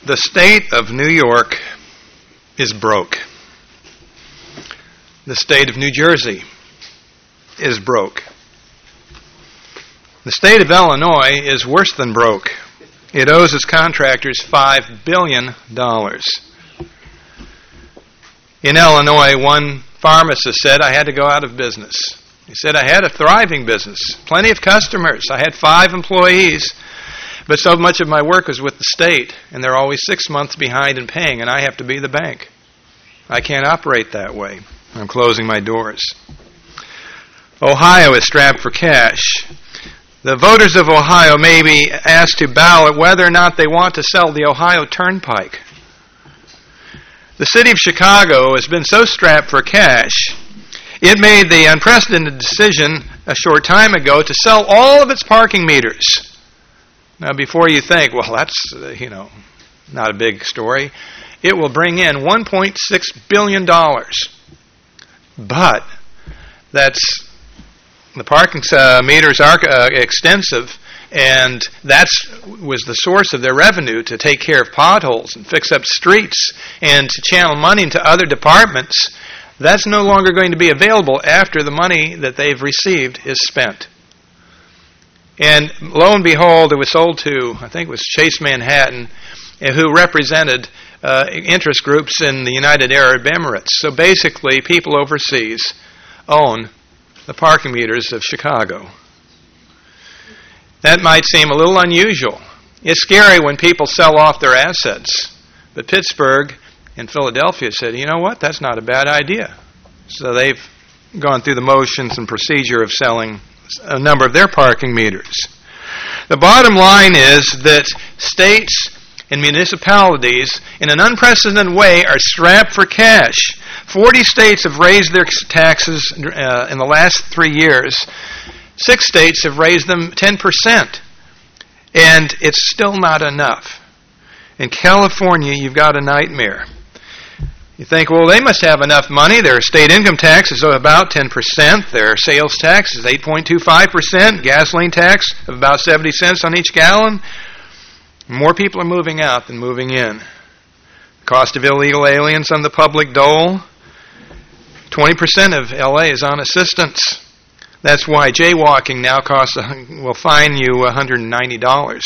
The state of New York is broke. The state of New Jersey is broke. The state of Illinois is worse than broke. It owes its contractors $5 billion. In Illinois, one pharmacist said, I had to go out of business. He said, I had a thriving business, plenty of customers. I had 5 employees, but so much of my work was with the state, and they're always 6 months behind in paying, and I have to be the bank. I can't operate that way. I'm closing my doors. Ohio is strapped for cash. The voters of Ohio may be asked to ballot whether or not they want to sell the Ohio Turnpike. The city of Chicago has been so strapped for cash, it made the unprecedented decision a short time ago to sell all of its parking meters. Now, before you think, well, that's, not a big story, it will bring in $1.6 billion. But the parking meters are extensive, and that was the source of their revenue to take care of potholes and fix up streets and to channel money into other departments. That's no longer going to be available after the money that they've received is spent. And lo and behold, it was sold to, I think it was Chase Manhattan, who represented interest groups in the United Arab Emirates. So basically, people overseas own the parking meters of Chicago. That might seem a little unusual. It's scary when people sell off their assets. But Pittsburgh and Philadelphia said, you know what, that's not a bad idea. So they've gone through the motions and procedure of selling a number of their parking meters. The bottom line is that states and municipalities, in an unprecedented way, are strapped for cash. 40 states have raised their taxes in the last 3 years. 6 states have raised them 10%. And it's still not enough. In California, you've got a nightmare. You think, well, they must have enough money. Their state income tax is about 10%. Their sales tax is 8.25%. Gasoline tax of about 70 cents on each gallon. More people are moving out than moving in. Cost of illegal aliens on the public dole. 20% of LA is on assistance. That's why jaywalking now will fine you $190.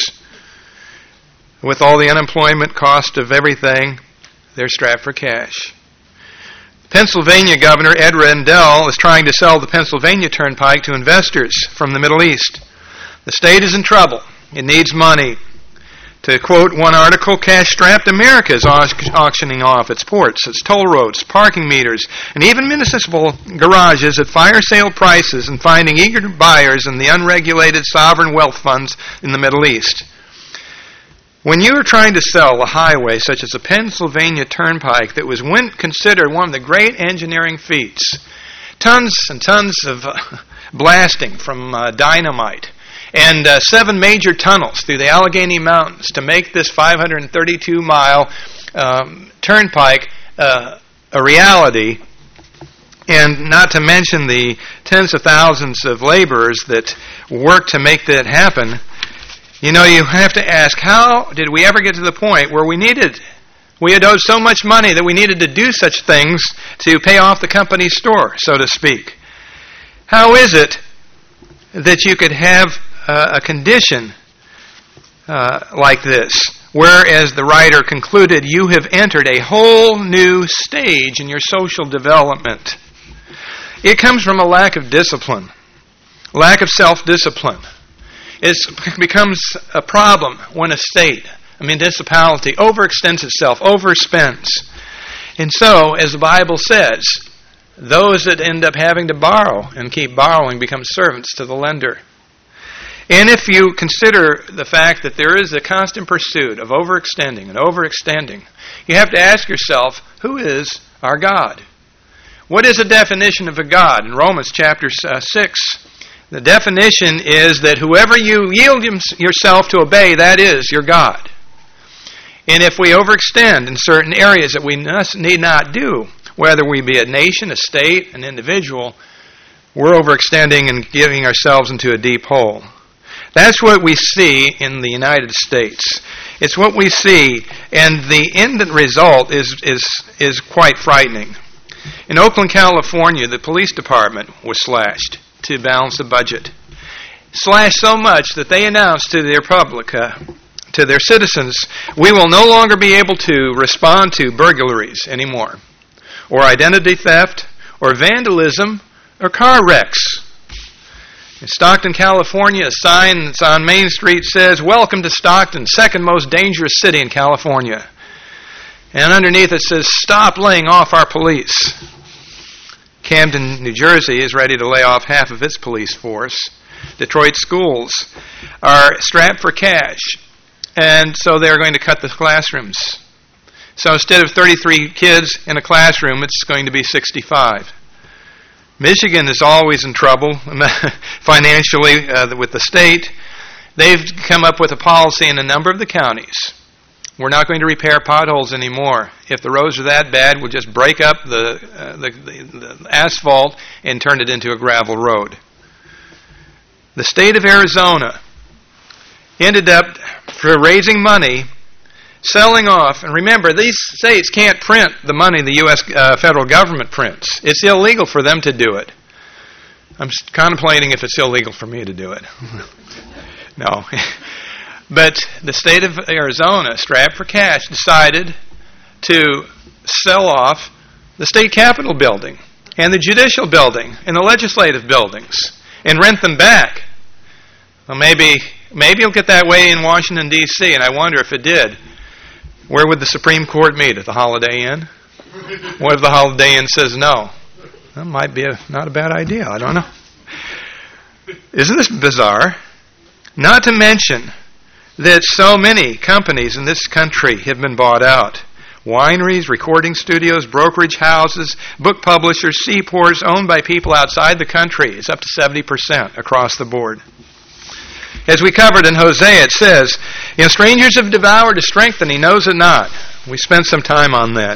With all the unemployment cost of everything, they're strapped for cash. Pennsylvania Governor Ed Rendell is trying to sell the Pennsylvania Turnpike to investors from the Middle East. The state is in trouble. It needs money. To quote one article, cash-strapped America is auctioning off its ports, its toll roads, parking meters, and even municipal garages at fire sale prices and finding eager buyers in the unregulated sovereign wealth funds in the Middle East. When you are trying to sell a highway such as the Pennsylvania Turnpike that was considered one of the great engineering feats, tons and tons of blasting from dynamite, and 7 major tunnels through the Allegheny Mountains to make this 532-mile turnpike a reality, and not to mention the tens of thousands of laborers that work to make that happen, you have to ask, how did we ever get to the point where we had owed so much money that we needed to do such things to pay off the company's store, so to speak? How is it that you could have a condition like this, whereas the writer concluded you have entered a whole new stage in your social development? It comes from a lack of discipline, lack of self-discipline. It becomes a problem when a state, a municipality, overextends itself, overspends. And so, as the Bible says, those that end up having to borrow and keep borrowing become servants to the lender. And if you consider the fact that there is a constant pursuit of overextending and overextending, you have to ask yourself, who is our God? What is the definition of a God? In Romans chapter 6, the definition is that whoever you yield yourself to obey, that is your God. And if we overextend in certain areas that we need not do, whether we be a nation, a state, an individual, we're overextending and giving ourselves into a deep hole. That's what we see in the United States. It's what we see, and the end result is quite frightening. In Oakland, California, the police department was slashed to balance the budget. Slashed so much that they announced to their public, to their citizens, we will no longer be able to respond to burglaries anymore, or identity theft, or vandalism, or car wrecks. In Stockton, California, a sign that's on Main Street says, "Welcome to Stockton, second most dangerous city in California." And underneath it says, "Stop laying off our police." Camden, New Jersey is ready to lay off half of its police force. Detroit schools are strapped for cash, and so they're going to cut the classrooms. So instead of 33 kids in a classroom, it's going to be 65. Michigan is always in trouble financially with the state. They've come up with a policy in a number of the counties. We're not going to repair potholes anymore. If the roads are that bad, we'll just break up the asphalt and turn it into a gravel road. The state of Arizona ended up, for raising money, selling off, and remember, these states can't print the money the U.S. Federal government prints. It's illegal for them to do it. I'm contemplating if it's illegal for me to do it. No. But the state of Arizona, strapped for cash, decided to sell off the state capitol building and the judicial building and the legislative buildings and rent them back. Well, maybe it'll get that way in Washington, D.C., and I wonder if it did. Where would the Supreme Court meet? At the Holiday Inn? What if the Holiday Inn says no? That might be not a bad idea. I don't know. Isn't this bizarre? Not to mention that so many companies in this country have been bought out. Wineries, recording studios, brokerage houses, book publishers, seaports owned by people outside the country. It's up to 70% across the board. As we covered in Hosea, it says, strangers have devoured his strength, and he knows it not. We spent some time on that.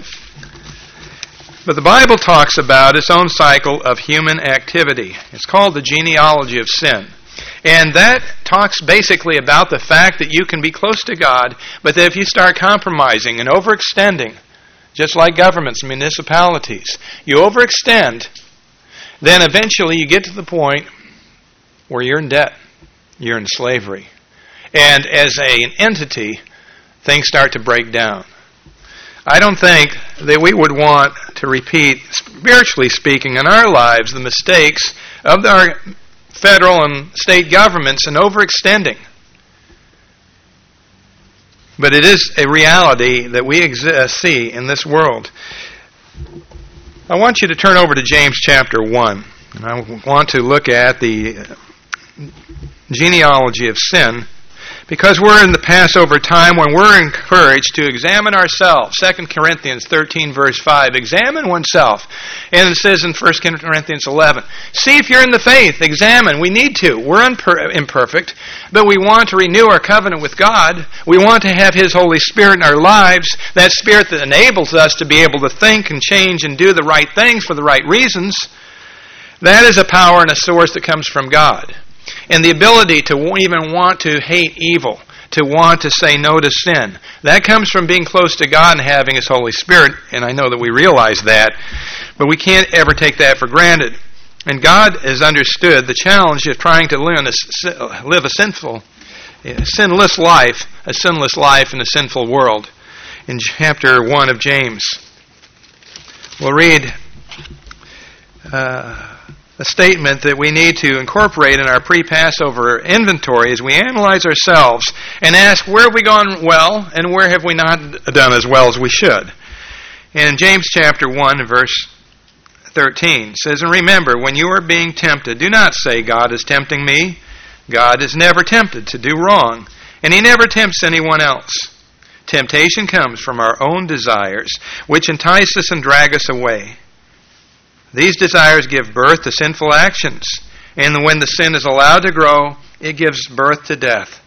But the Bible talks about its own cycle of human activity. It's called the genealogy of sin. And that talks basically about the fact that you can be close to God, but that if you start compromising and overextending, just like governments and municipalities, you overextend, then eventually you get to the point where you're in debt. You're in slavery. And as an entity, things start to break down. I don't think that we would want to repeat, spiritually speaking, in our lives, the mistakes of our federal and state governments in overextending. But it is a reality that we see in this world. I want you to turn over to James chapter 1. And I want to look at the genealogy of sin, because we're in the Passover time when we're encouraged to examine ourselves. 2 Corinthians 13 verse 5, examine oneself. And it says in 1 Corinthians 11, see if you're in the faith, examine. We need to. We're imperfect, but we want to renew our covenant with God. We want to have His Holy Spirit in our lives, that Spirit that enables us to be able to think and change and do the right things for the right reasons. That is a power and a source that comes from God. And the ability to even want to hate evil, to want to say no to sin, that comes from being close to God and having His Holy Spirit, and I know that we realize that, but we can't ever take that for granted. And God has understood the challenge of trying to live a sinless life in a sinful world. In chapter 1 of James, we'll read a statement that we need to incorporate in our pre-Passover inventory as we analyze ourselves and ask, where have we gone well and where have we not done as well as we should? And in James chapter 1, verse 13, it says, and remember, when you are being tempted, do not say, God is tempting me. God is never tempted to do wrong, and He never tempts anyone else. Temptation comes from our own desires, which entice us and drag us away. These desires give birth to sinful actions, and when the sin is allowed to grow, it gives birth to death.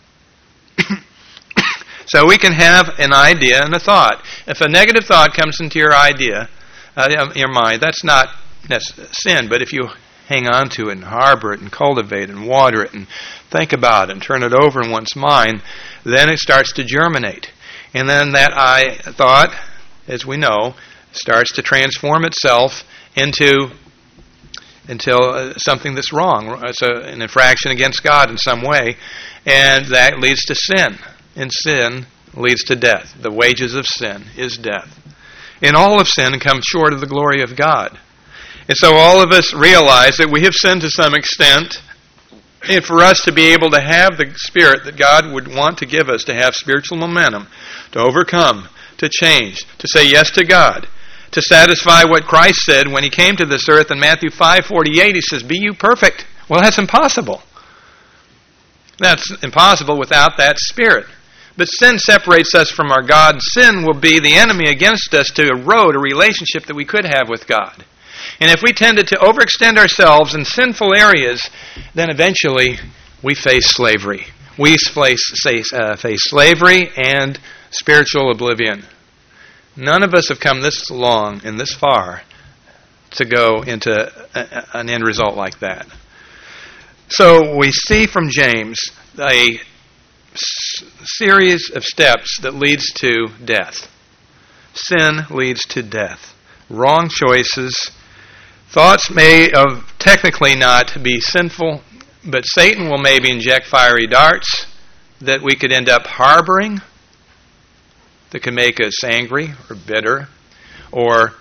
So we can have an idea and a thought. If a negative thought comes into your idea, your mind, that's not sin. But if you hang on to it and harbor it and cultivate it and water it and think about it and turn it over in one's mind, then it starts to germinate. And then that thought, as we know, starts to transform itself into something that's wrong. It's an infraction against God in some way, and that leads to sin. And sin leads to death. The wages of sin is death. And all of sin comes short of the glory of God. And so all of us realize that we have sinned to some extent, and for us to be able to have the spirit that God would want to give us, to have spiritual momentum, to overcome, to change, to say yes to God, to satisfy what Christ said when He came to this earth in Matthew 5:48. He says, "Be you perfect." Well, that's impossible. That's impossible without that Spirit. But sin separates us from our God. Sin will be the enemy against us to erode a relationship that we could have with God. And if we tended to overextend ourselves in sinful areas, then eventually we face slavery. We face slavery and spiritual oblivion. None of us have come this long and this far to go into an end result like that. So we see from James a series of steps that leads to death. Sin leads to death. Wrong choices. Thoughts may technically not be sinful, but Satan will maybe inject fiery darts that we could end up harboring, that can make us angry or bitter or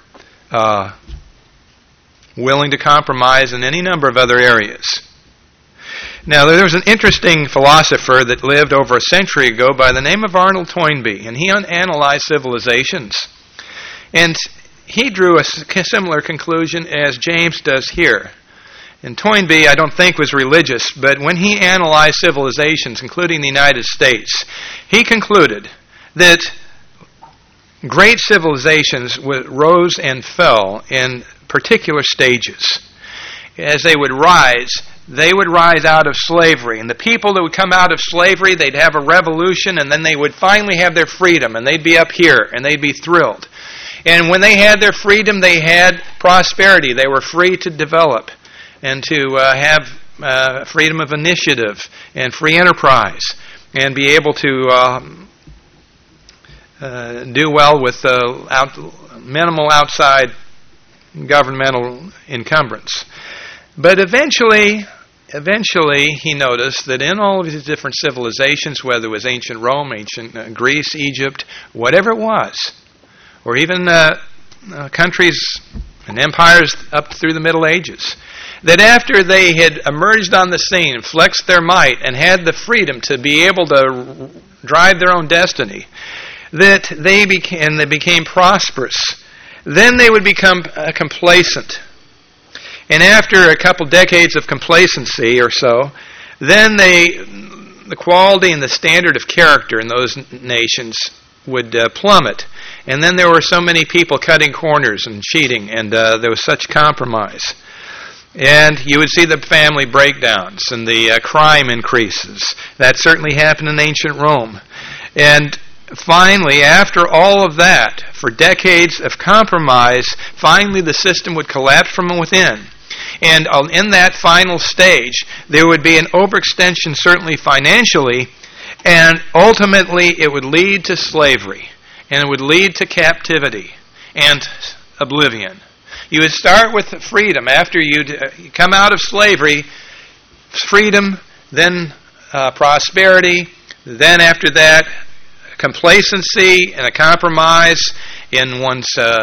willing to compromise in any number of other areas. Now, there was an interesting philosopher that lived over a century ago by the name of Arnold Toynbee, and he analyzed civilizations. And he drew a similar conclusion as James does here. And Toynbee, I don't think, was religious, but when he analyzed civilizations, including the United States, he concluded that great civilizations rose and fell in particular stages. As they would rise out of slavery. And the people that would come out of slavery, they'd have a revolution, and then they would finally have their freedom, and they'd be up here, and they'd be thrilled. And when they had their freedom, they had prosperity. They were free to develop and to have freedom of initiative and free enterprise and be able to do well with minimal outside governmental encumbrance. But eventually he noticed that in all of these different civilizations, whether it was ancient Rome, ancient Greece, Egypt, whatever it was, or even countries and empires up through the Middle Ages, that after they had emerged on the scene, flexed their might, and had the freedom to be able to drive their own destiny, that they became prosperous. Then they would become complacent. And after a couple decades of complacency or so, then the quality and the standard of character in those nations would plummet. And then there were so many people cutting corners and cheating, and there was such compromise. And you would see the family breakdowns and the crime increases. That certainly happened in ancient Rome. And finally, after all of that, for decades of compromise, finally the system would collapse from within. And in that final stage, there would be an overextension, certainly financially, and ultimately it would lead to slavery, and it would lead to captivity and oblivion. You would start with freedom. After you'd come out of slavery, freedom, then prosperity, then after that, complacency and a compromise in one's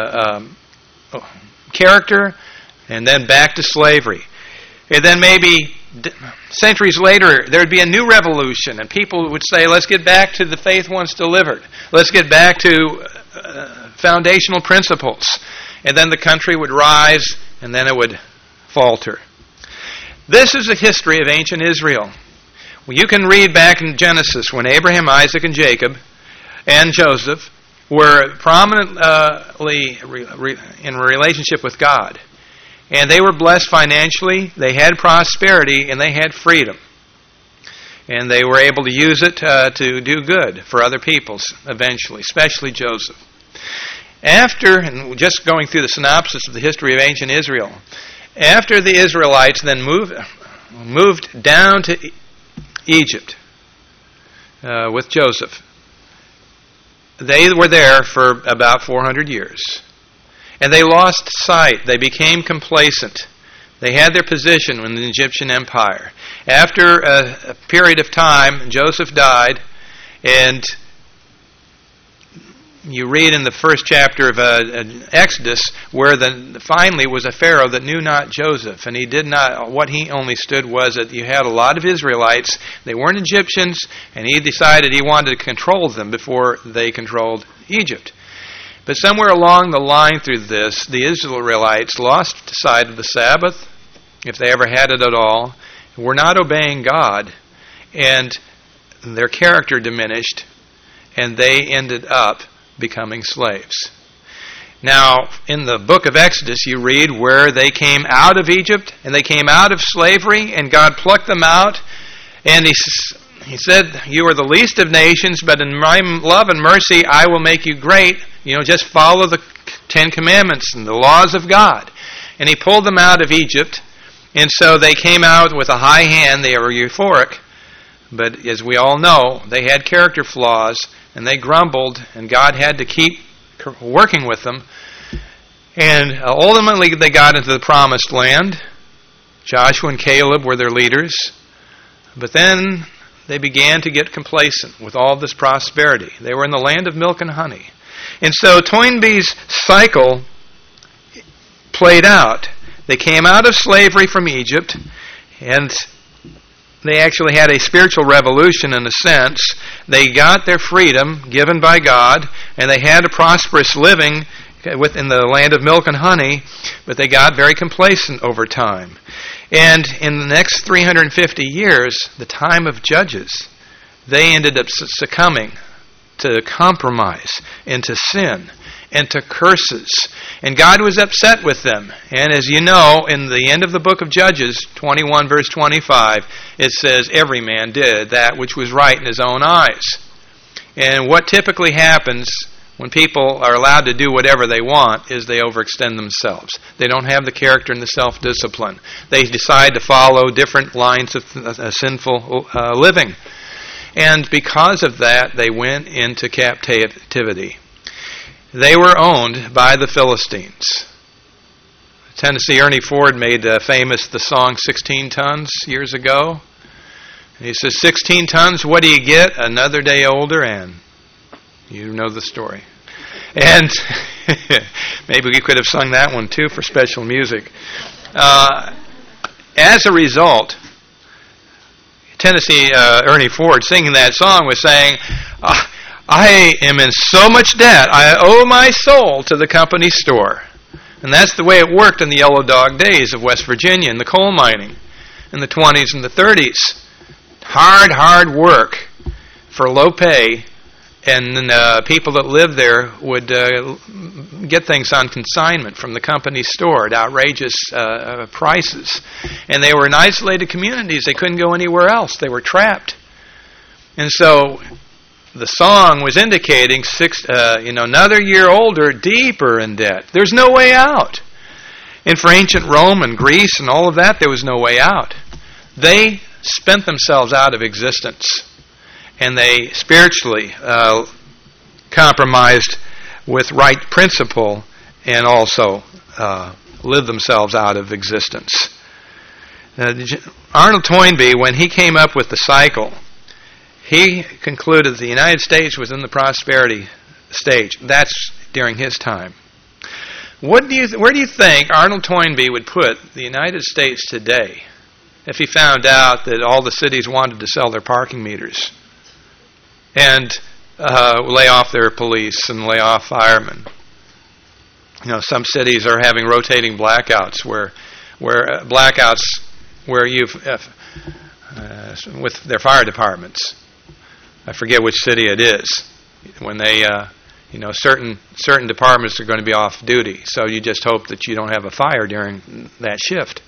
character, and then back to slavery. And then maybe centuries later, there would be a new revolution, and people would say, let's get back to the faith once delivered. Let's get back to foundational principles. And then the country would rise, and then it would falter. This is the history of ancient Israel. Well, you can read back in Genesis when Abraham, Isaac, and Jacob and Joseph were prominently in a relationship with God. And they were blessed financially, they had prosperity, and they had freedom. And they were able to use it to do good for other peoples eventually, especially Joseph. After, and just going through the synopsis of the history of ancient Israel, After the Israelites then moved down to Egypt with Joseph, they were there for about 400 years. And they lost sight. They became complacent. They had their position in the Egyptian empire. After a period of time, Joseph died, and you read in the first chapter of Exodus where finally was a Pharaoh that knew not Joseph, and he did not. What he only stood was that you had a lot of Israelites. They weren't Egyptians, and he decided he wanted to control them before they controlled Egypt. But somewhere along the line through this, the Israelites lost sight of the Sabbath, if they ever had it at all, were not obeying God, and their character diminished, and they ended up becoming slaves. Now, in the book of Exodus, you read where they came out of Egypt, and they came out of slavery, and God plucked them out, and He said, "You are the least of nations, but in my love and mercy I will make you great." Just follow the 10 Commandments and the laws of God. And He pulled them out of Egypt, and so they came out with a high hand. They were euphoric, but as we all know, they had character flaws, and they grumbled, and God had to keep working with them. And ultimately they got into the promised land. Joshua and Caleb were their leaders. But then they began to get complacent with all this prosperity. They were in the land of milk and honey. And so Toynbee's cycle played out. They came out of slavery from Egypt, and they actually had a spiritual revolution in a sense. They got their freedom given by God, and they had a prosperous living within the land of milk and honey, but they got very complacent over time. And in the next 350 years, the time of Judges, they ended up succumbing to compromise and to sin and to curses. And God was upset with them. And as you know, in the end of the book of Judges, 21 verse 25, it says, "Every man did that which was right in his own eyes." And what typically happens when people are allowed to do whatever they want is they overextend themselves. They don't have the character and the self-discipline. They decide to follow different lines of sinful living. And because of that, they went into captivity. They were owned by the Philistines. Tennessee Ernie Ford made famous the song 16 Tons years ago. And he says, 16 tons, what do you get? Another day older, and you know the story. And maybe we could have sung that one too for special music. As a result, Tennessee Ernie Ford singing that song was saying, I am in so much debt, I owe my soul to the company store. And that's the way it worked in the Yellow Dog days of West Virginia and the coal mining in the 20s and the 30s. Hard work for low pay, and people that lived there would get things on consignment from the company store at outrageous prices. And they were in isolated communities. They couldn't go anywhere else. They were trapped. And so the song was indicating another year older, deeper in debt. There's no way out. And for ancient Rome and Greece and all of that, there was no way out. They spent themselves out of existence. And they spiritually compromised with right principle and also lived themselves out of existence. Arnold Toynbee, when he came up with the cycle, he concluded that the United States was in the prosperity stage. That's during his time. Where do you think Arnold Toynbee would put the United States today if he found out that all the cities wanted to sell their parking meters and lay off their police and lay off firemen? Some cities are having rotating blackouts where you've with their fire departments. I forget which city it is. When they, certain departments are going to be off duty, so you just hope that you don't have a fire during that shift.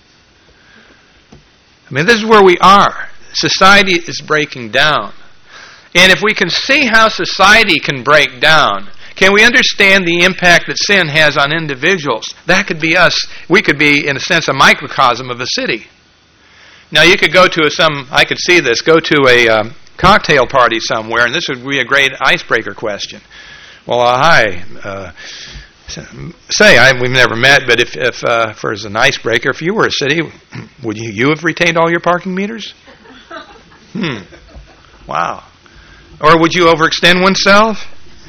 I mean, this is where we are. Society is breaking down. And if we can see how society can break down, Can we understand the impact that sin has on individuals? That could be us. We could be, in a sense, a microcosm of a city. Now, you could go to I could see this, go to a cocktail party somewhere, and this would be a great icebreaker question. Well, hi. We've never met, but if for as an icebreaker, if you were a city, would you have retained all your parking meters? Wow. Or would you overextend oneself?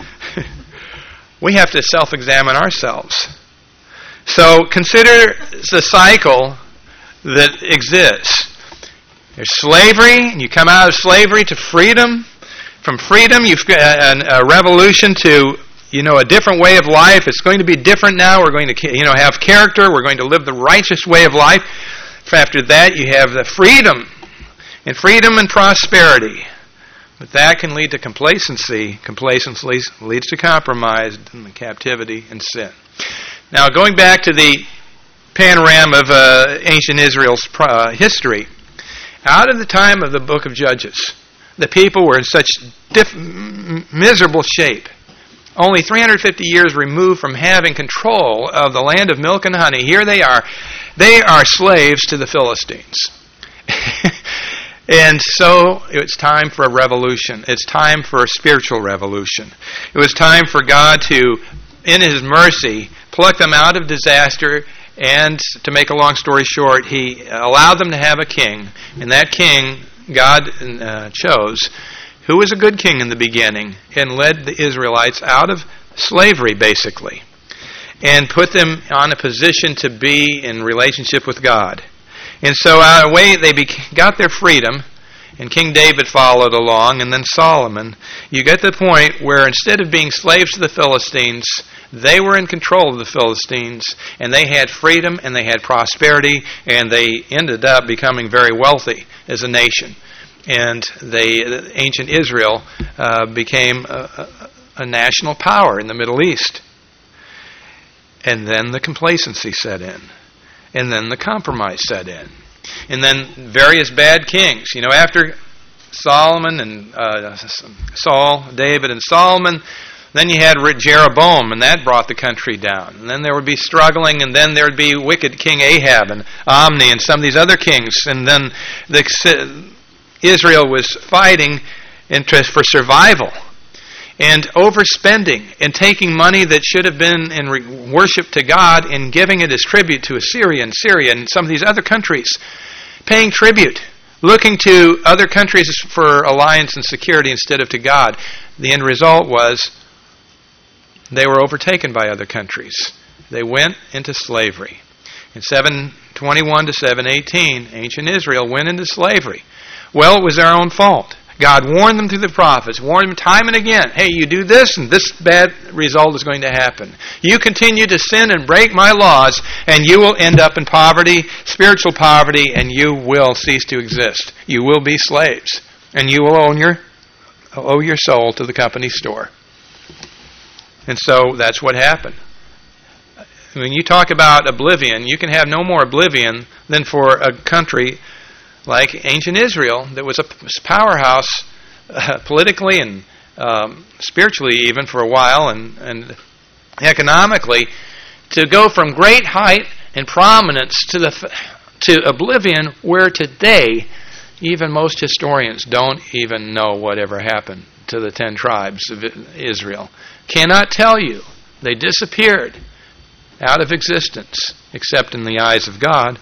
We have to self-examine ourselves. So consider the cycle that exists. There's slavery, and you come out of slavery to freedom. From freedom, you've got a revolution to, a different way of life. It's going to be different now. We're going to, have character. We're going to live the righteous way of life. After that, you have the freedom and prosperity. But that can lead to complacency. Complacency leads to compromise and captivity and sin. Now, going back to the panorama of ancient Israel's history, out of the time of the book of Judges, the people were in such miserable shape. Only 350 years removed from having control of the land of milk and honey, here they are. They are slaves to the Philistines. And so it's time for a revolution. It's time for a spiritual revolution. It was time for God to, in His mercy, pluck them out of disaster. And to make a long story short, He allowed them to have a king. And that king God chose, who was a good king in the beginning, and led the Israelites out of slavery, basically, and put them on a position to be in relationship with God. And so out of way they got their freedom, and King David followed along, and then Solomon. You get to the point where instead of being slaves to the Philistines, they were in control of the Philistines, and they had freedom, and they had prosperity, and they ended up becoming very wealthy as a nation. And ancient Israel became a national power in the Middle East. And then the complacency set in. And then the compromise set in. And then various bad kings. After Solomon and David and Solomon, then you had Jeroboam, and that brought the country down. And then there would be struggling, and then there would be wicked King Ahab and Omni and some of these other kings. And then Israel was fighting for survival and overspending and taking money that should have been in worship to God and giving it as tribute to Assyria and Syria and some of these other countries, paying tribute, looking to other countries for alliance and security instead of to God. The end result was they were overtaken by other countries. They went into slavery. In 721 to 718, ancient Israel went into slavery. Well, it was their own fault. God warned them through the prophets, warned them time and again, hey, you do this and this bad result is going to happen. You continue to sin and break my laws and you will end up in poverty, spiritual poverty, and you will cease to exist. You will be slaves and you will owe your soul to the company store. And so that's what happened. When you talk about oblivion, you can have no more oblivion than for a country like ancient Israel that was a powerhouse politically and spiritually even for a while and economically, to go from great height and prominence to oblivion, where today even most historians don't even know whatever happened to the 10 tribes of Israel. Cannot tell you. They disappeared out of existence, except in the eyes of God.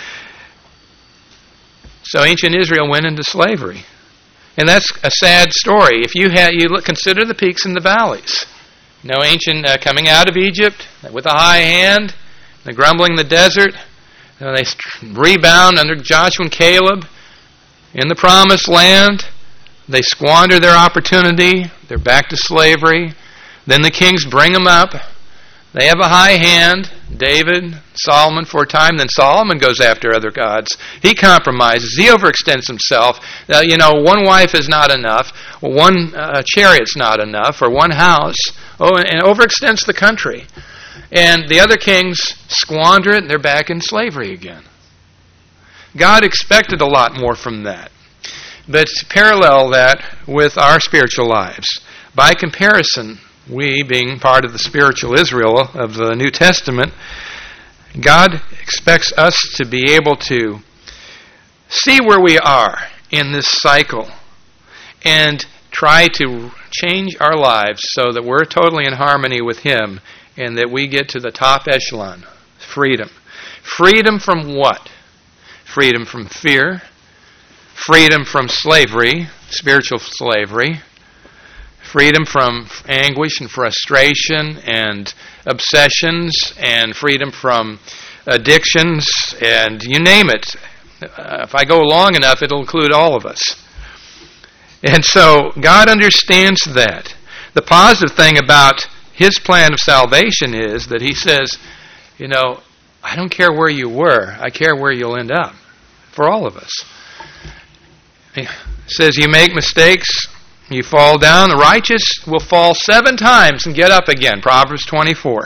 So ancient Israel went into slavery. And that's a sad story. If you consider the peaks and the valleys. Ancient coming out of Egypt with a high hand, the grumbling in the desert. They rebound under Joshua and Caleb in the promised land. They squander their opportunity. They're back to slavery. Then the kings bring them up. They have a high hand, David, Solomon for a time. Then Solomon goes after other gods. He compromises. He overextends himself. One wife is not enough. One chariot's not enough. Or one house. And overextends the country. And the other kings squander it and they're back in slavery again. God expected a lot more from that. But to parallel that with our spiritual lives, by comparison, we being part of the spiritual Israel of the New Testament, God expects us to be able to see where we are in this cycle and try to change our lives so that we're totally in harmony with Him and that we get to the top echelon, freedom. Freedom from what? Freedom from fear, freedom from slavery, spiritual slavery, freedom from anguish and frustration and obsessions, and freedom from addictions, and you name it. If I go long enough, it'll include all of us. And so God understands that. The positive thing about His plan of salvation is that He says, I don't care where you were, I care where you'll end up, for all of us. He says you make mistakes, you fall down, the righteous will fall 7 times and get up again, Proverbs 24.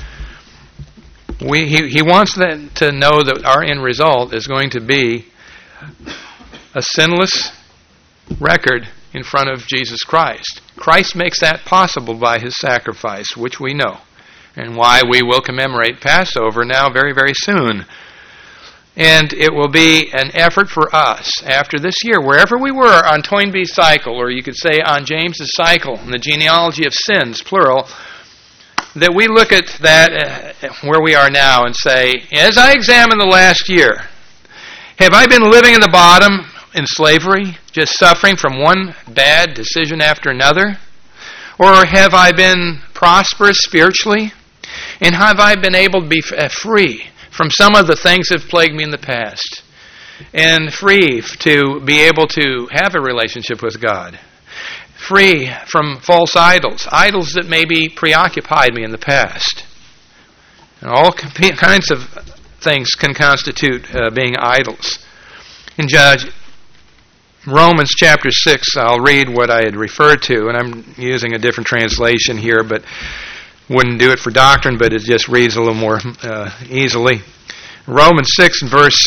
He wants them to know that our end result is going to be a sinless record in front of Jesus Christ. Christ makes that possible by His sacrifice, which we know, and why we will commemorate Passover now very, very soon. And it will be an effort for us after this year, wherever we were on Toynbee's cycle, or you could say on James's cycle, in the genealogy of sins, plural, that we look at that where we are now and say, as I examine the last year, have I been living in the bottom in slavery, just suffering from one bad decision after another? Or have I been prosperous spiritually? And have I been able to be free from some of the things that have plagued me in the past? And free to be able to have a relationship with God? Free from false idols, idols that maybe preoccupied me in the past. And all kinds of things can constitute being idols. In Romans chapter 6, I'll read what I had referred to, and I'm using a different translation here, but wouldn't do it for doctrine, but it just reads a little more easily. Romans 6 and verse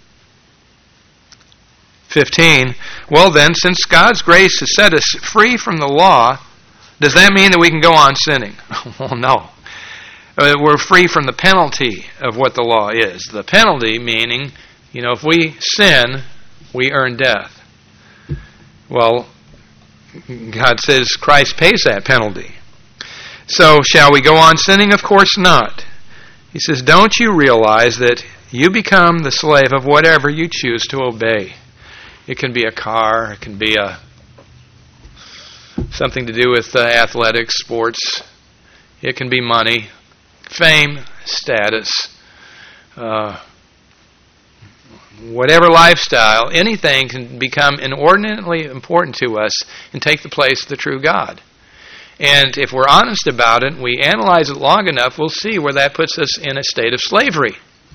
15, well then, since God's grace has set us free from the law, does that mean that we can go on sinning? Well, no. We're free from the penalty of what the law is. The penalty meaning, if we sin, we earn death. Well, God says Christ pays that penalty. So, shall we go on sinning? Of course not. He says, don't you realize that you become the slave of whatever you choose to obey? It can be a car, it can be something to do with athletics, sports. It can be money, fame, status, whatever lifestyle. Anything can become inordinately important to us and take the place of the true God. And if we're honest about it, we analyze it long enough, we'll see where that puts us in a state of slavery.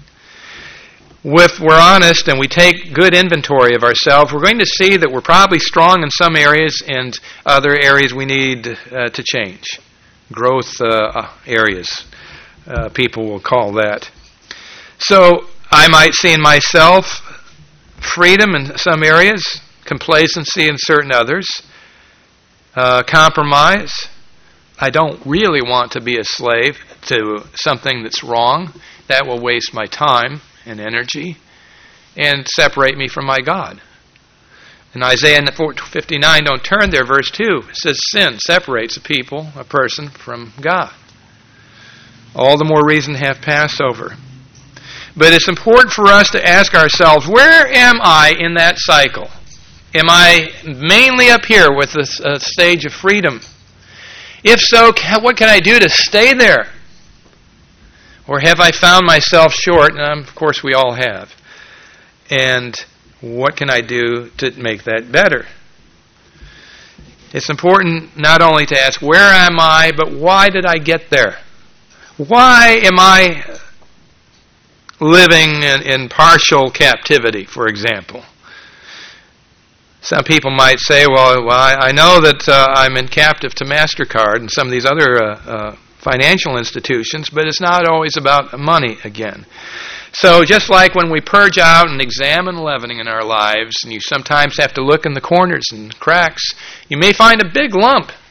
If we're honest and we take good inventory of ourselves, we're going to see that we're probably strong in some areas and other areas we need to change. Growth areas, people will call that. So I might see in myself freedom in some areas, complacency in certain others, compromise. I don't really want to be a slave to something that's wrong. That will waste my time and energy and separate me from my God. In Isaiah 59, don't turn there, verse 2, it says sin separates a person from God. All the more reason to have Passover. But it's important for us to ask ourselves, where am I in that cycle? Am I mainly up here with this stage of freedom? If so, what can I do to stay there? Or have I found myself short? And of course we all have. And what can I do to make that better? It's important not only to ask, where am I, but why did I get there? Why am I living in partial captivity, for example? Some people might say, well I know that I'm in captive to MasterCard and some of these other financial institutions, but it's not always about money again. So just like when we purge out and examine leavening in our lives, and you sometimes have to look in the corners and cracks, you may find a big lump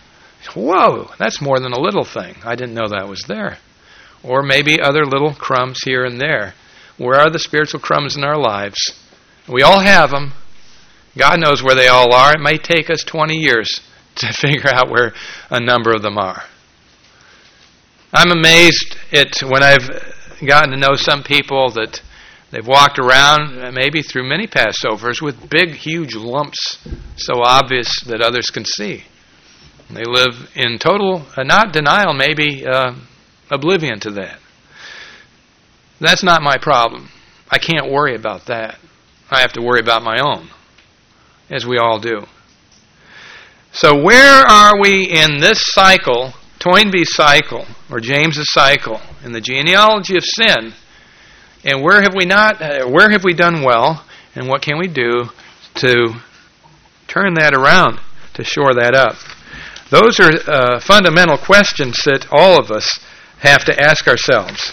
Whoa, that's more than a little thing. I didn't know that was there. Or maybe other little crumbs here and there. Where are the spiritual crumbs in our lives? We all have them. God knows where they all are. It may take us 20 years to figure out where a number of them are. I'm amazed at when I've gotten to know some people that they've walked around maybe through many Passovers with big, huge lumps so obvious that others can see. They live in total, not denial, maybe oblivion to that. That's not my problem. I can't worry about that. I have to worry about my own, as we all do. So where are we in this cycle, Toynbee's cycle, or James's cycle, in the genealogy of sin? And where have we done well, and what can we do to turn that around, to shore that up? Those are fundamental questions that all of us have to ask ourselves.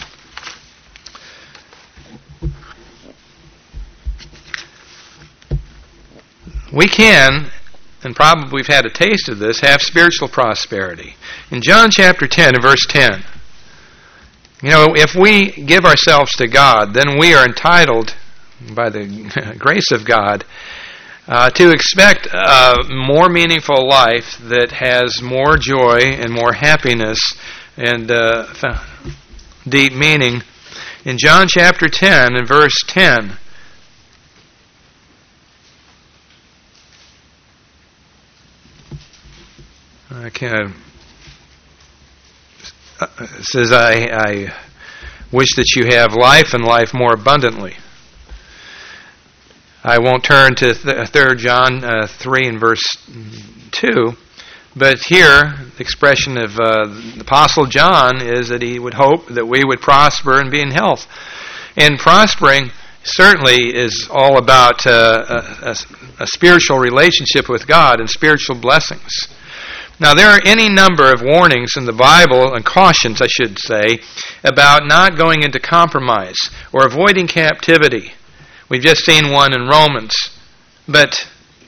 We can, and probably we've had a taste of this, have spiritual prosperity. In John chapter 10 and verse 10, if we give ourselves to God, then we are entitled, by the grace of God, to expect a more meaningful life that has more joy and more happiness and deep meaning. In John chapter 10 and verse 10, it says, I wish that you have life and life more abundantly. I won't turn to 3 John 3 and verse 2, but here the expression of the Apostle John is that he would hope that we would prosper and be in health. And prospering certainly is all about a spiritual relationship with God and spiritual blessings. Now, there are any number of warnings in the Bible, and cautions, I should say, about not going into compromise or avoiding captivity. We've just seen one in Romans. But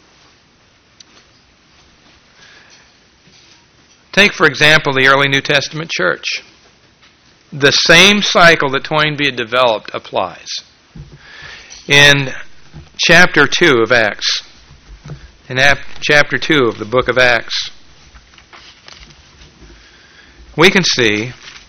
take, for example, the early New Testament church. The same cycle that Toynbee had developed applies. In chapter 2 of Acts, in chapter 2 of the book of Acts, we can see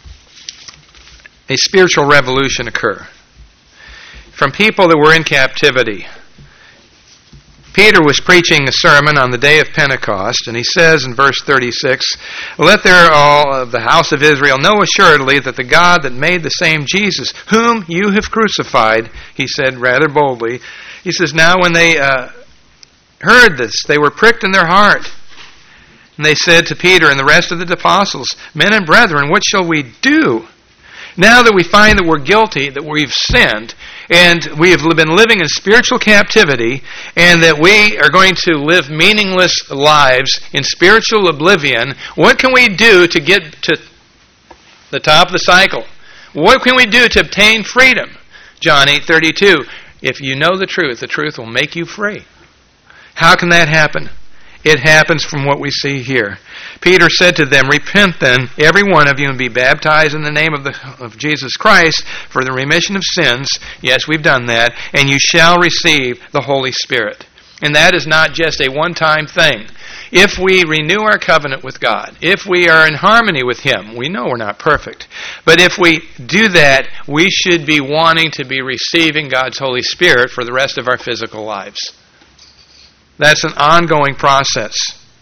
a spiritual revolution occur. From people that were in captivity. Peter was preaching a sermon on the day of Pentecost, and he says in verse 36, "Let there all of the house of Israel know assuredly that the God that made the same Jesus, whom you have crucified," he said rather boldly, he says, now when they heard this, they were pricked in their heart. And they said to Peter and the rest of the apostles, "Men and brethren, what shall we do? Now that we find that we're guilty, that we've sinned, and we have been living in spiritual captivity, and that we are going to live meaningless lives in spiritual oblivion, what can we do to get to the top of the cycle? What can we do to obtain freedom?" John 8:32, "If you know the truth will make you free." How can that happen? It happens from what we see here. Peter said to them, "Repent then, every one of you, and be baptized in the name of Jesus Christ for the remission of sins." Yes, we've done that. "And you shall receive the Holy Spirit." And that is not just a one-time thing. If we renew our covenant with God, if we are in harmony with Him, we know we're not perfect. But if we do that, we should be wanting to be receiving God's Holy Spirit for the rest of our physical lives. That's an ongoing process.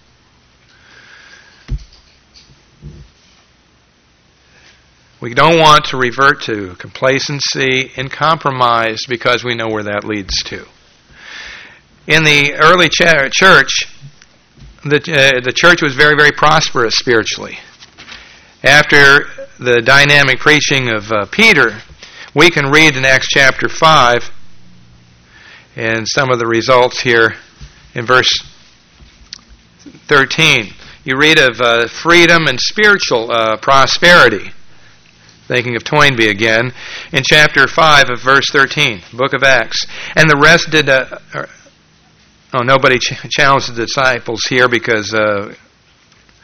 We don't want to revert to complacency and compromise because we know where that leads to. In the early church, the church was very, very prosperous spiritually. After the dynamic preaching of Peter, we can read in Acts chapter 5 and some of the results here. In verse 13, you read of freedom and spiritual prosperity. Thinking of Toynbee again. In chapter 5 of verse 13, book of Acts. "And the rest did..." nobody challenged the disciples here because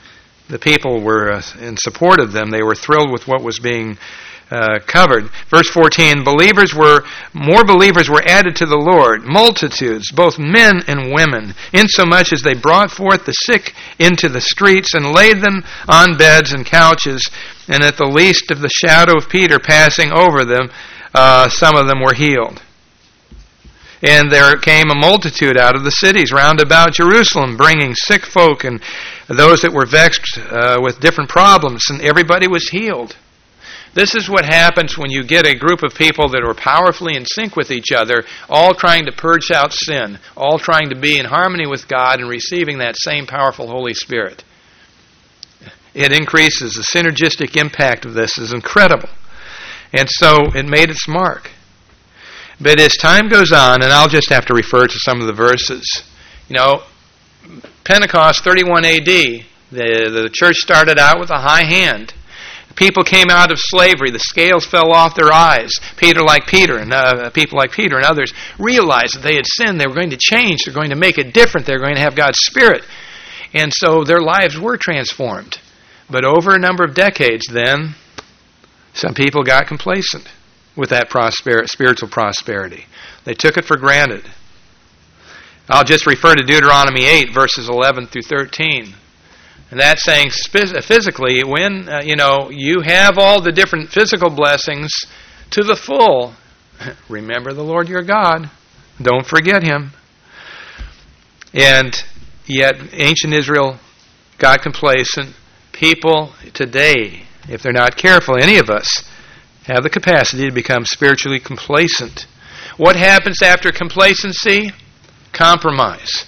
the people were in support of them. They were thrilled with what was being covered. Verse 14, more believers were added to the Lord, multitudes, both men and women, insomuch as they brought forth the sick into the streets and laid them on beds and couches, and at the least of the shadow of Peter passing over them, some of them were healed. And there came a multitude out of the cities round about Jerusalem, bringing sick folk and those that were vexed with different problems, and everybody was healed. This is what happens when you get a group of people that are powerfully in sync with each other, all trying to purge out sin, all trying to be in harmony with God and receiving that same powerful Holy Spirit. It increases. The synergistic impact of this is incredible. And so it made its mark. But as time goes on, and I'll just have to refer to some of the verses, Pentecost 31 AD, the church started out with a high hand. People came out of slavery. The scales fell off their eyes. People like Peter and others realized that they had sinned. They were going to change. They're going to make it different. They're going to have God's Spirit. And so their lives were transformed. But over a number of decades then, some people got complacent with that spiritual prosperity. They took it for granted. I'll just refer to Deuteronomy 8, verses 11 through 13. And that's saying physically, when you have all the different physical blessings to the full, remember the Lord your God. Don't forget Him. And yet, ancient Israel got complacent. People today, if they're not careful, any of us, have the capacity to become spiritually complacent. What happens after complacency? Compromise.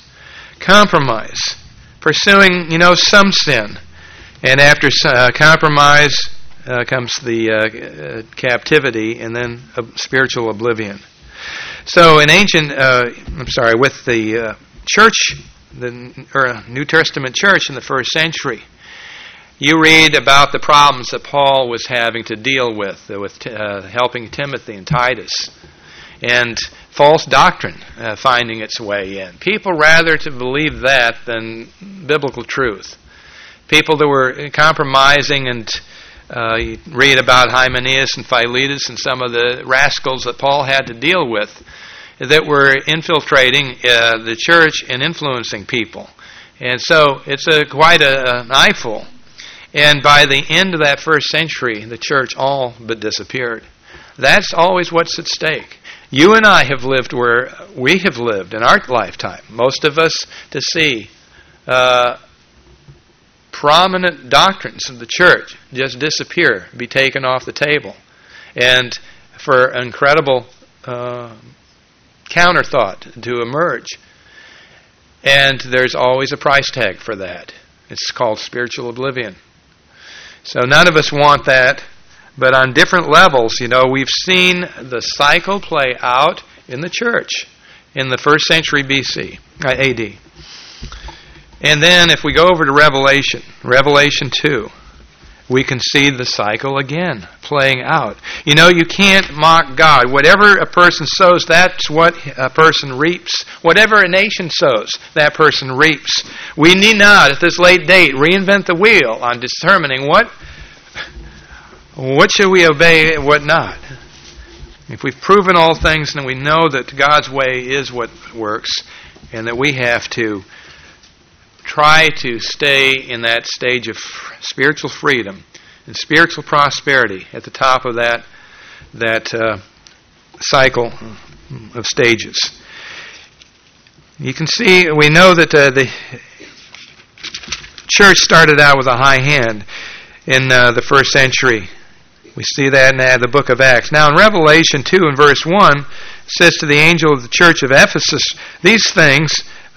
Pursuing, some sin. And after compromise comes the captivity and then spiritual oblivion. So in with the church, the New Testament church in the first century, you read about the problems that Paul was having to deal with helping Timothy and Titus. And false doctrine finding its way in. People rather to believe that than biblical truth. People that were compromising, and you read about Hymenaeus and Philetus and some of the rascals that Paul had to deal with that were infiltrating the church and influencing people. And so it's quite an eyeful. And by the end of that first century, the church all but disappeared. That's always what's at stake. You and I have lived where we have lived in our lifetime. Most of us to see prominent doctrines of the church just disappear, be taken off the table. And for incredible counterthought to emerge. And there's always a price tag for that. It's called spiritual oblivion. So none of us want that. But on different levels, we've seen the cycle play out in the church in the first century BC, AD. And then if we go over to Revelation 2, we can see the cycle again playing out. You can't mock God. Whatever a person sows, that's what a person reaps. Whatever a nation sows, that person reaps. We need not, at this late date, reinvent the wheel on determining what should we obey and what not? If we've proven all things, then we know that God's way is what works, and that we have to try to stay in that stage of spiritual freedom and spiritual prosperity at the top of that cycle of stages. You can see, we know that the church started out with a high hand in the first century. We see that in the book of Acts. Now in Revelation 2 and verse 1, it says to the angel of the church of Ephesus, these things,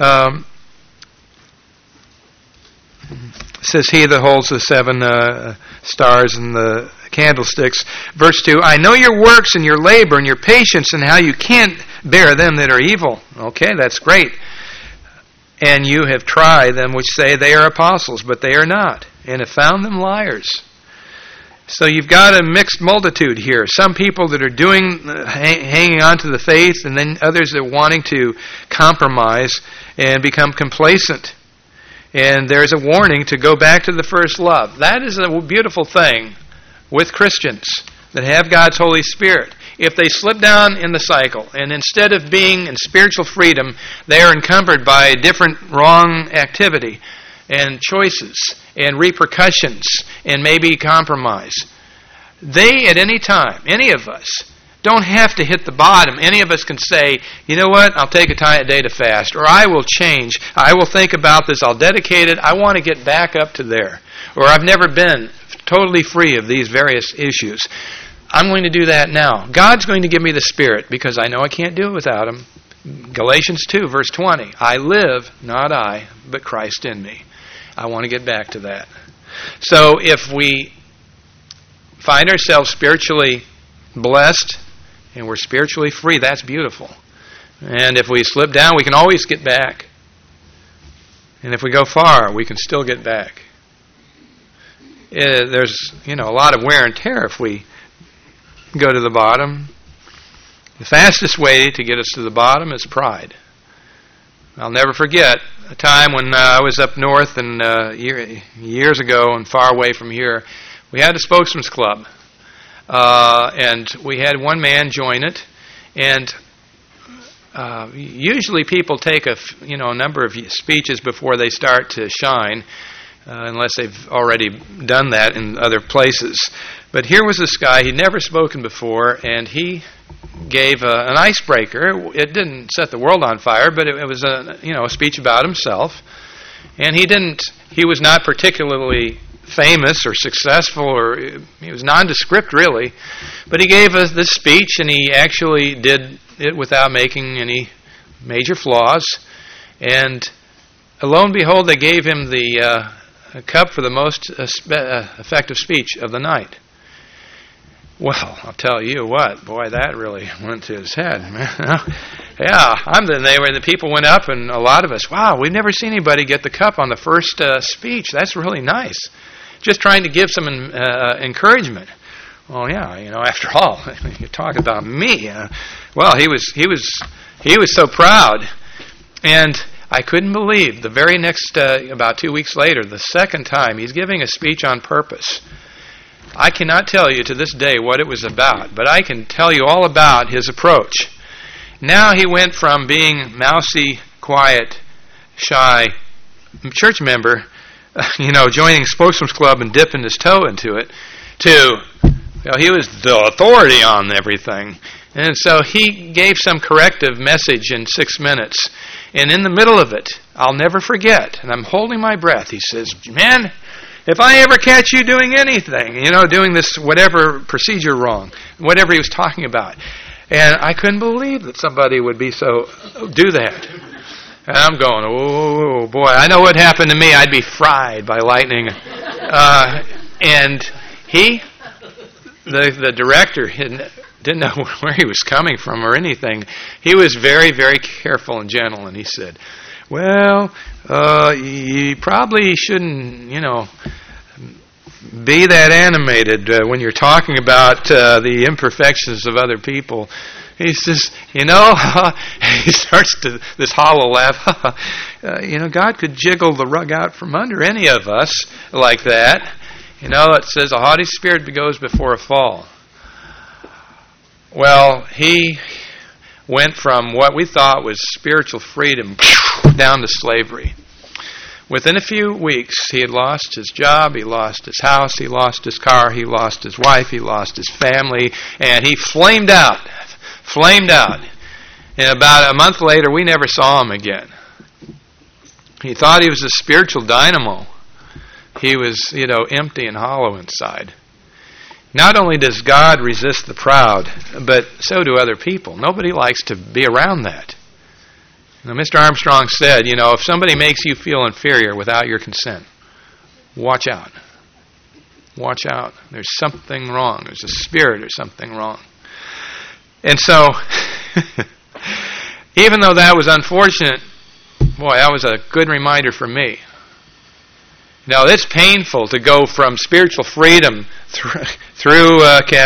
says he that holds the 7 stars and the candlesticks. Verse 2, I know your works and your labor and your patience and how you can't bear them that are evil. Okay, that's great. And you have tried them which say they are apostles, but they are not, and have found them liars. So you've got a mixed multitude here. Some people that are hanging on to the faith, and then others that are wanting to compromise and become complacent. And there's a warning to go back to the first love. That is a beautiful thing with Christians that have God's Holy Spirit. If they slip down in the cycle, and instead of being in spiritual freedom, they are encumbered by different wrong activity and choices and repercussions and maybe compromise. They, at any time, any of us, don't have to hit the bottom. Any of us can say, you know what, I'll take a day to fast, or I will change. I will think about this. I'll dedicate it. I want to get back up to there. Or I've never been totally free of these various issues. I'm going to do that now. God's going to give me the Spirit because I know I can't do it without Him. Galatians 2, verse 20. I live, not I, but Christ in me. I want to get back to that. So if we find ourselves spiritually blessed and we're spiritually free, that's beautiful. And if we slip down, we can always get back. And if we go far, we can still get back. There's, a lot of wear and tear if we go to the bottom. The fastest way to get us to the bottom is pride. I'll never forget a time when I was up north and years ago and far away from here. We had a spokesman's club, and we had one man join it. And usually people take a number of speeches before they start to shine, unless they've already done that in other places. But here was this guy, he'd never spoken before, and he gave an icebreaker. It didn't set the world on fire, but it was a speech about himself. And he was not particularly famous or successful, or he was nondescript really. But he gave us this speech, and he actually did it without making any major flaws. And lo and behold, they gave him the cup for the most effective speech of the night. Well, I'll tell you what, boy, that really went to his head. Yeah, the people went up, and a lot of us, wow, we've never seen anybody get the cup on the first speech. That's really nice. Just trying to give some encouragement. Well, yeah, after all, you talk about me. Well, he was so proud, and I couldn't believe the very next, about 2 weeks later, the second time, he's giving a speech on purpose. I cannot tell you to this day what it was about, but I can tell you all about his approach. Now he went from being mousy, quiet, shy church member, joining Spokesman's Club and dipping his toe into it, to, he was the authority on everything. And so he gave some corrective message in 6 minutes. And in the middle of it, I'll never forget, and I'm holding my breath, he says, man, if I ever catch you doing anything, doing this whatever procedure wrong, whatever he was talking about. And I couldn't believe that somebody would do that. And I'm going, oh boy, I know what happened to me. I'd be fried by lightning. And the director didn't know where he was coming from or anything. He was very, very careful and gentle, and he said, well, you probably shouldn't, be that animated when you're talking about the imperfections of other people. He says, he starts to this hollow laugh. God could jiggle the rug out from under any of us like that. It says a haughty spirit goes before a fall. Well, he went from what we thought was spiritual freedom down to slavery. Within a few weeks, he had lost his job, he lost his house, he lost his car, he lost his wife, he lost his family, and he flamed out. And about a month later, we never saw him again. He thought he was a spiritual dynamo. He was, empty and hollow inside. Not only does God resist the proud, but so do other people. Nobody likes to be around that. Mr. Armstrong said, if somebody makes you feel inferior without your consent, watch out. Watch out. There's something wrong. There's a spirit or something wrong. And so, even though that was unfortunate, boy, that was a good reminder for me. Now, it's painful to go from spiritual freedom through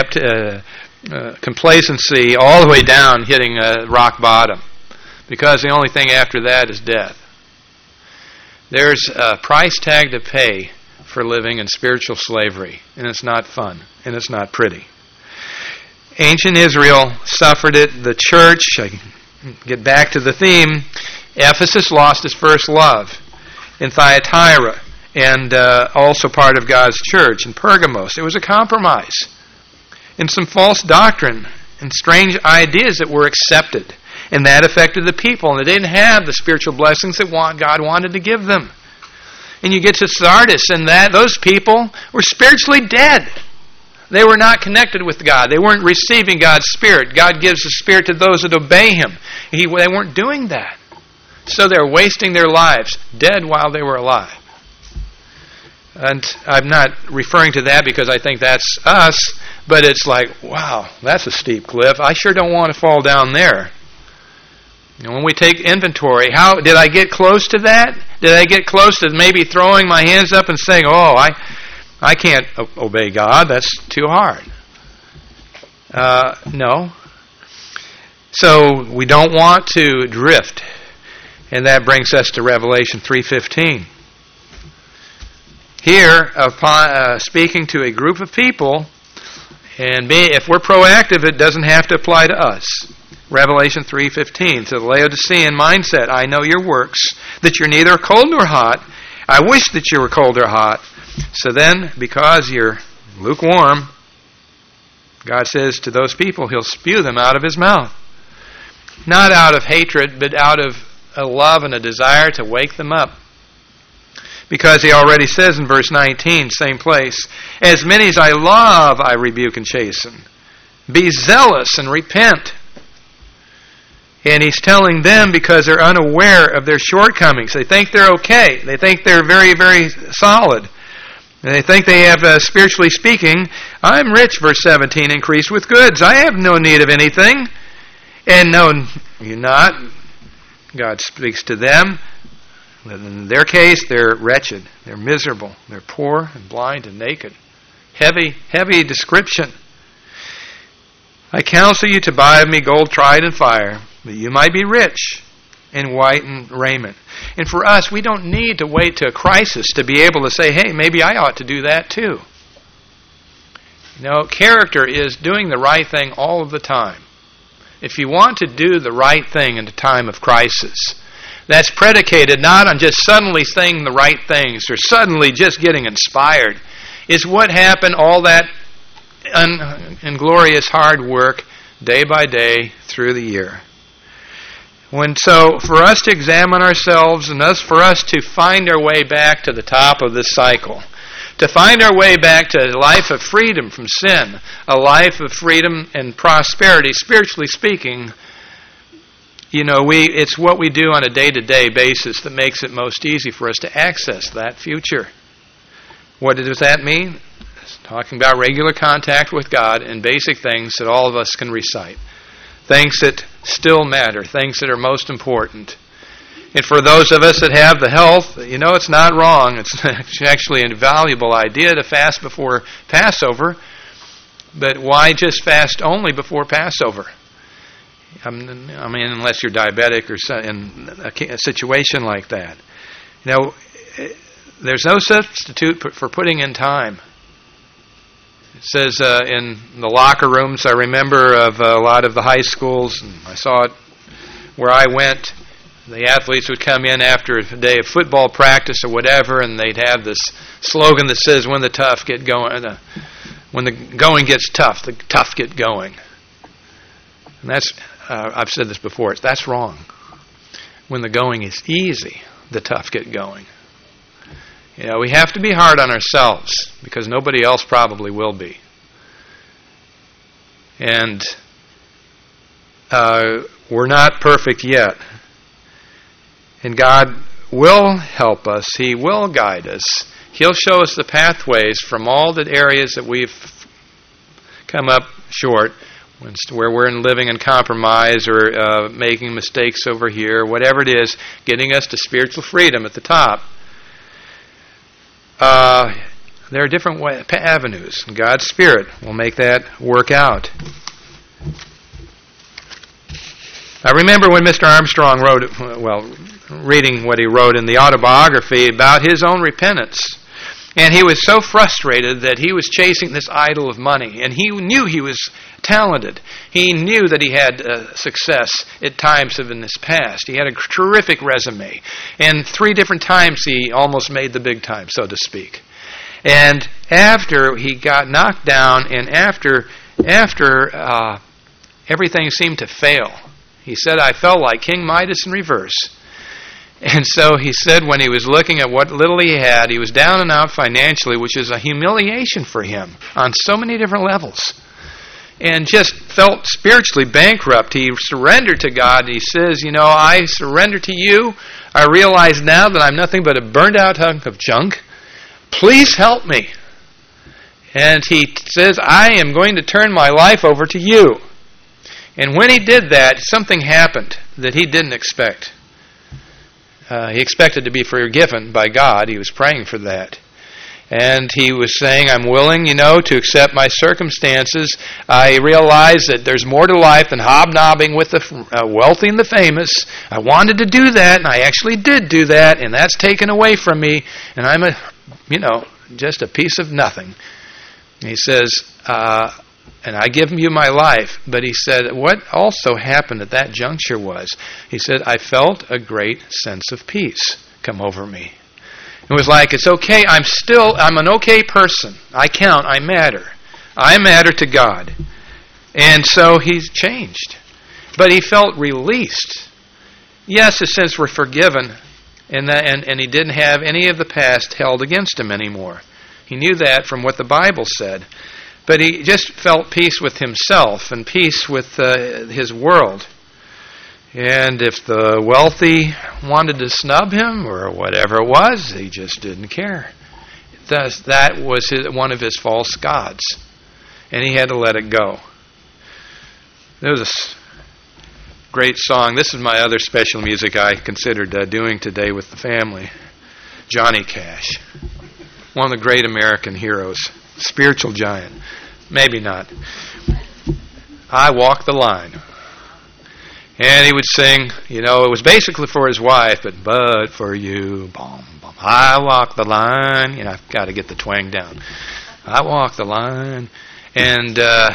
complacency all the way down, hitting rock bottom. Because the only thing after that is death. There's a price tag to pay for living in spiritual slavery, and it's not fun, and it's not pretty. Ancient Israel suffered it. The church, I get back to the theme, Ephesus lost its first love. In Thyatira, and also part of God's church. In Pergamos, it was a compromise. And some false doctrine and strange ideas that were accepted. And that affected the people. And they didn't have the spiritual blessings that God wanted to give them. And you get to Sardis, and those people were spiritually dead. They were not connected with God. They weren't receiving God's Spirit. God gives the Spirit to those that obey Him. They weren't doing that. So they're wasting their lives, dead while they were alive. And I'm not referring to that because I think that's us, but it's like, wow, that's a steep cliff. I sure don't want to fall down there. And when we take inventory, how did I get close to that? Did I get close to maybe throwing my hands up and saying, oh, I can't obey God, that's too hard? No. So we don't want to drift. And that brings us to Revelation 3:15. Here, speaking to a group of people, and if we're proactive, it doesn't have to apply to us. Revelation 3:15, to the Laodicean mindset, I know your works, that you're neither cold nor hot. I wish that you were cold or hot. So then, because you're lukewarm, God says to those people, He'll spew them out of His mouth. Not out of hatred, but out of a love and a desire to wake them up. Because He already says in verse 19, same place, as many as I love, I rebuke and chasten. Be zealous and repent. And He's telling them because they're unaware of their shortcomings. They think they're okay. They think they're very, very solid. And they think they have, spiritually speaking, I'm rich, verse 17, increased with goods. I have no need of anything. And no, you're not. God speaks to them. In their case, they're wretched. They're miserable. They're poor and blind and naked. Heavy description. I counsel you to buy of me gold tried in fire, that you might be rich in white raiment. And for us, we don't need to wait to a crisis to be able to say, hey, maybe I ought to do that too. Character is doing the right thing all of the time. If you want to do the right thing in a time of crisis, that's predicated not on just suddenly saying the right things or suddenly just getting inspired. It's what happened, all that inglorious hard work day by day through the year. So for us to examine ourselves and for us to find our way back to the top of this cycle, to find our way back to a life of freedom from sin, a life of freedom and prosperity, spiritually speaking, it's what we do on a day-to-day basis that makes it most easy for us to access that future. What does that mean? It's talking about regular contact with God and basic things that all of us can recite. Things that still matter, things that are most important. And for those of us that have the health, it's not wrong. It's actually a valuable idea to fast before Passover. But why just fast only before Passover? I mean, unless you're diabetic or in a situation like that. There's no substitute for putting in time. It says in the locker rooms, I remember of a lot of the high schools, and I saw it where I went. The athletes would come in after a day of football practice or whatever, and they'd have this slogan that says, when the tough get going, when the going gets tough, the tough get going. And that's, I've said this before, that's wrong. When the going is easy, the tough get going. We have to be hard on ourselves because nobody else probably will be. And we're not perfect yet. And God will help us. He will guide us. He'll show us the pathways from all the areas that we've come up short, where we're living in compromise or making mistakes over here, whatever it is, getting us to spiritual freedom at the top. There are different avenues. God's Spirit will make that work out. I remember when Mr. Armstrong reading what he wrote in the autobiography about his own repentance. And he was so frustrated that he was chasing this idol of money. And he knew he was talented. He knew that he had success at times in his past. He had a terrific resume. And 3 different times he almost made the big time, so to speak. And after he got knocked down and after everything seemed to fail, he said, I felt like King Midas in reverse. And so he said when he was looking at what little he had, he was down and out financially, which is a humiliation for him on so many different levels. And just felt spiritually bankrupt. He surrendered to God. He says, I surrender to you. I realize now that I'm nothing but a burned out hunk of junk. Please help me. And he says, I am going to turn my life over to you. And when he did that, something happened that he didn't expect. He expected to be forgiven by God. He was praying for that. And he was saying, I'm willing, to accept my circumstances. I realize that there's more to life than hobnobbing with the wealthy and the famous. I wanted to do that, and I actually did do that, and that's taken away from me. And I'm just a piece of nothing. And he says, and I give you my life. But he said, what also happened at that juncture was, he said, I felt a great sense of peace come over me. It was like, it's okay, I'm an okay person. I count, I matter. I matter to God. And so he's changed. But he felt released. Yes, his sins were forgiven, and he didn't have any of the past held against him anymore. He knew that from what the Bible said. But he just felt peace with himself and peace with his world. And if the wealthy wanted to snub him or whatever it was, he just didn't care. Thus, that was one of his false gods. And he had to let it go. There was a great song. This is my other special music I considered doing today with the family. Johnny Cash. One of the great American heroes. Spiritual giant. Maybe not. I Walk the Line. And he would sing, it was basically for his wife, but for you, bum, bum, I walk the line. I've got to get the twang down. I walk the line. And, the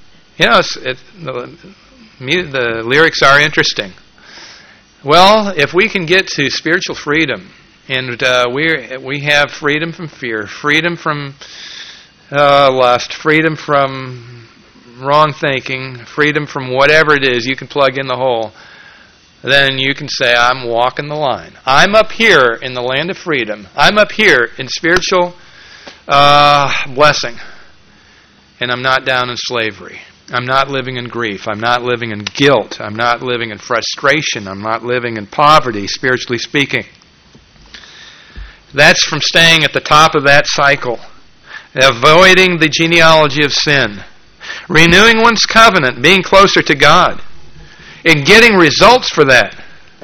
lyrics are interesting. Well, if we can get to spiritual freedom, and we have freedom from fear, freedom from lust, freedom from wrong thinking, freedom from whatever it is you can plug in the hole, then you can say, I'm walking the line. I'm up here in the land of freedom. I'm up here in spiritual blessing. And I'm not down in slavery. I'm not living in grief. I'm not living in guilt. I'm not living in frustration. I'm not living in poverty, spiritually speaking. That's from staying at the top of that cycle. Avoiding the genealogy of sin. Renewing one's covenant, being closer to God, and getting results for that.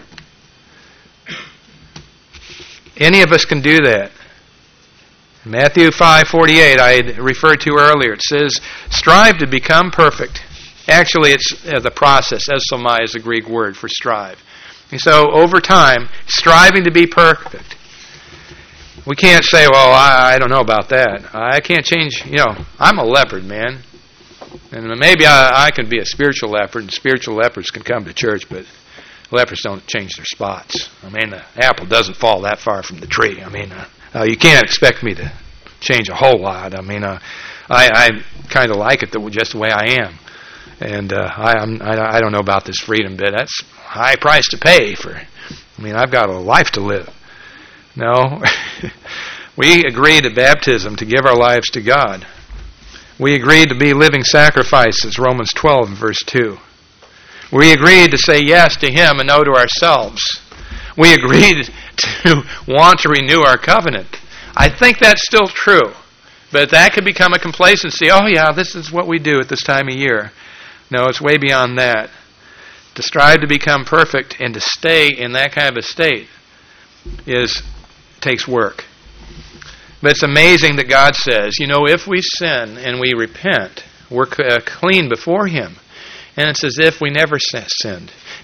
Any of us can do that. Matthew 5:48, I referred to earlier, it says, strive to become perfect. Actually, it's the process. Esomai is the Greek word for strive. And so, over time, striving to be perfect. We can't say, well, I don't know about that. I can't change, I'm a leopard, man. And maybe I can be a spiritual leopard, and spiritual leopards can come to church, but leopards don't change their spots. The apple doesn't fall that far from the tree. You can't expect me to change a whole lot. I kind of like it just the way I am. And I don't know about this freedom bit. That's a high price to pay for. I've got a life to live. No. We agreed at baptism to give our lives to God. We agreed to be living sacrifices, Romans 12 and verse 2. We agreed to say yes to Him and no to ourselves. We agreed to want to renew our covenant. I think that's still true. But that could become a complacency. Oh yeah, this is what we do at this time of year. No, it's way beyond that. To strive to become perfect and to stay in that kind of a state takes work. But it's amazing that God says, if we sin and we repent, we're clean before Him. And it's as if we never sinned.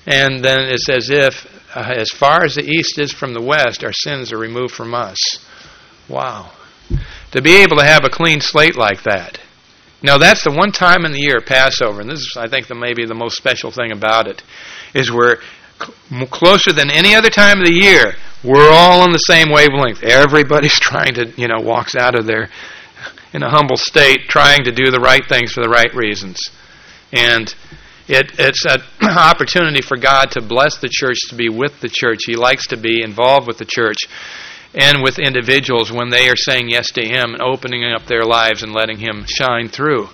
And then it's as if, as far as the east is from the west, our sins are removed from us. Wow. To be able to have a clean slate like that. Now, that's the one time in the year, Passover, and this is, I think, maybe the most special thing about it, is we're closer than any other time of the year. We're all on the same wavelength. Everybody's trying to, walks out of there in a humble state, trying to do the right things for the right reasons. And it's an opportunity for God to bless the church, to be with the church. He likes to be involved with the church and with individuals when they are saying yes to Him and opening up their lives and letting Him shine through.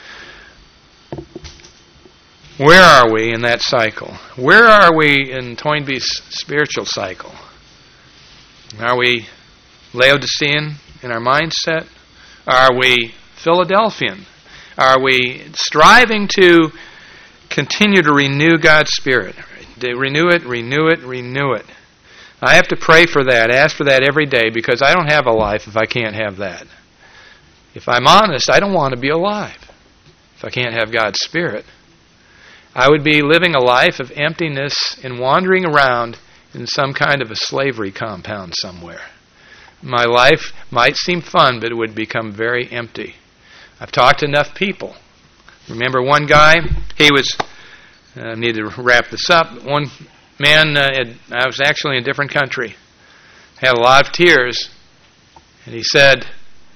Where are we in that cycle? Where are we in Toynbee's spiritual cycle? Are we Laodicean in our mindset? Are we Philadelphian? Are we striving to continue to renew God's Spirit? To renew it, renew it, renew it. I have to pray for that, ask for that every day, because I don't have a life if I can't have that. If I'm honest, I don't want to be alive if I can't have God's Spirit. I would be living a life of emptiness and wandering around in some kind of a slavery compound somewhere. My life might seem fun, but it would become very empty. I've talked to enough people. Remember one guy, he was, I need to wrap this up, one man, I was actually in a different country, had a lot of tears, and he said,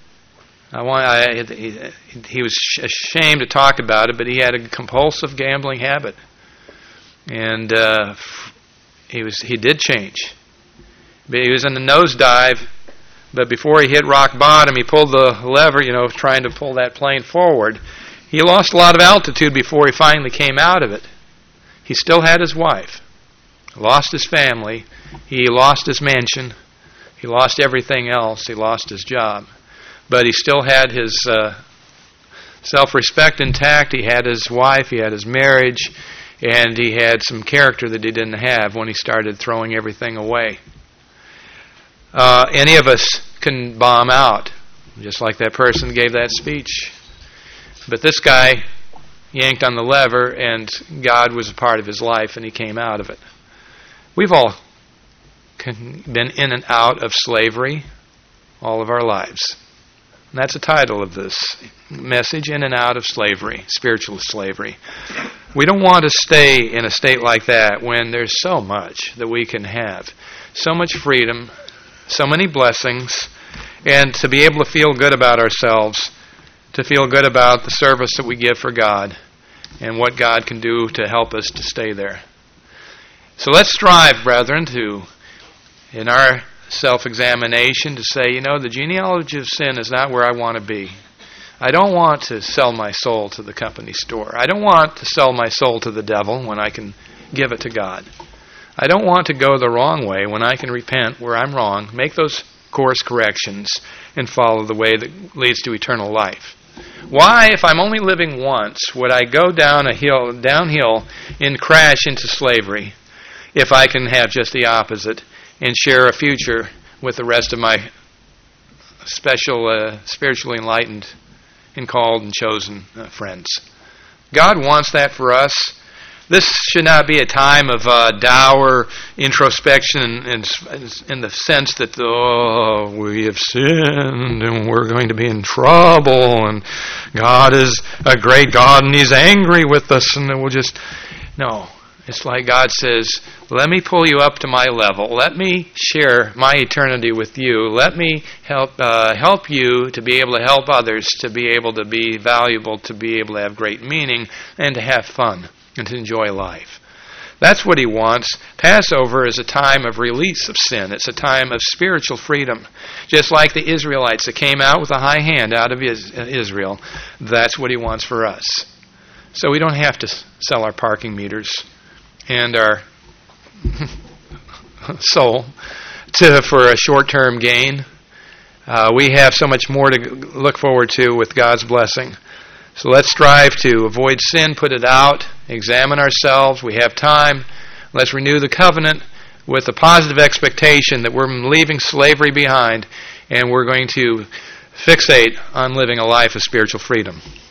he was ashamed to talk about it, but he had a compulsive gambling habit, and he did change. But he was in the nosedive, but before he hit rock bottom, he pulled the lever, trying to pull that plane forward. He lost a lot of altitude before he finally came out of it. He still had his wife, lost his family, he lost his mansion, he lost everything else, he lost his job. But he still had his self-respect intact, he had his wife, he had his marriage, and he had some character that he didn't have when he started throwing everything away. Any of us can bomb out, just like that person gave that speech. But this guy yanked on the lever, and God was a part of his life, and he came out of it. We've all been in and out of slavery all of our lives. And that's the title of this message, In and Out of Slavery, Spiritual Slavery. We don't want to stay in a state like that when there's so much that we can have. So much freedom, so many blessings, and to be able to feel good about ourselves, to feel good about the service that we give for God, and what God can do to help us to stay there. So let's strive, brethren, to, in our self-examination, to say, the genealogy of sin is not where I want to be. I don't want to sell my soul to the company store. I don't want to sell my soul to the devil when I can give it to God. I don't want to go the wrong way when I can repent where I'm wrong, make those course corrections, and follow the way that leads to eternal life. Why, if I'm only living once, would I go downhill and crash into slavery if I can have just the opposite and share a future with the rest of my special, spiritually enlightened and called and chosen friends? God wants that for us. This should not be a time of dour introspection in the sense that, we have sinned and we're going to be in trouble and God is a great God and He's angry with us and we'll just... No. It's like God says, let me pull you up to my level. Let me share my eternity with you. Let me help you to be able to help others, to be able to be valuable, to be able to have great meaning, and to have fun and to enjoy life. That's what He wants. Passover is a time of release of sin. It's a time of spiritual freedom. Just like the Israelites that came out with a high hand out of Israel, that's what He wants for us. So we don't have to sell our parking meters and our soul for a short-term gain. We have so much more to look forward to with God's blessing. So let's strive to avoid sin, put it out, examine ourselves. We have time. Let's renew the covenant with a positive expectation that we're leaving slavery behind and we're going to fixate on living a life of spiritual freedom.